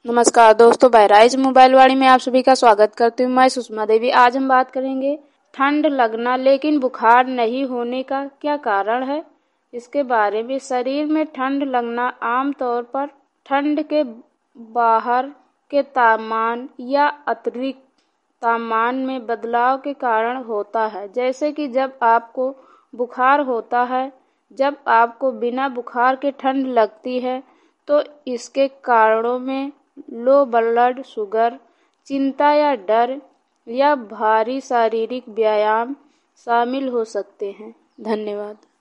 नमस्कार दोस्तों, बहराइच मोबाइल वाणी में आप सभी का स्वागत करती हूँ। मैं सुषमा देवी। आज हम बात करेंगे ठंड लगना लेकिन बुखार नहीं होने का क्या कारण है। इसके बारे में शरीर में ठंड लगना आमतौर पर ठंड के बाहर के तापमान या अतिरिक्त तापमान में बदलाव के कारण होता है। जैसे कि जब आपको बुखार होता है, जब आपको बिना बुखार के ठंड लगती है तो इसके कारणों में लो ब्लड शुगर, चिंता या डर या भारी शारीरिक व्यायाम शामिल हो सकते हैं। धन्यवाद।